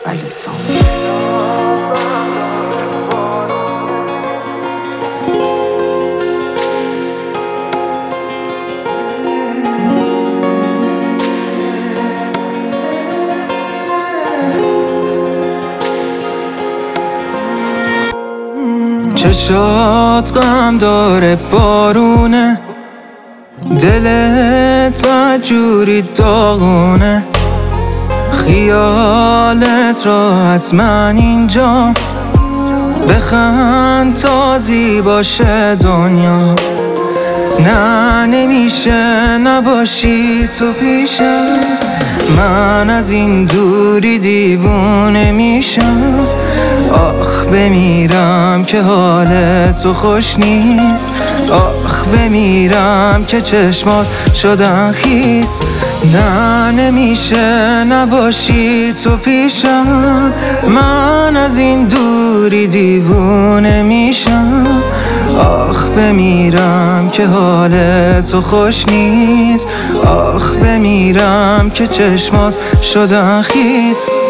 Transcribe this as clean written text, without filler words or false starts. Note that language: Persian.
الیسا. چشات غم داره بارونه، دلت بدجوری داغونه، خیالت راحت من اینجا، بخند تا زیبا باشه دنیا. نه نمیشه نباشی تو پیشم، من از این دوری دیوونه میشم. آخ بمیرم که حال تو خوش نیست، آخ بمیرم که چشمات شدن خیس. نه نمیشه نباشی تو پیشم، من از این دوری دیوونه میشم. آخ بمیرم که حال تو خوش نیست، آخ بمیرم که چشمات شدن خیس.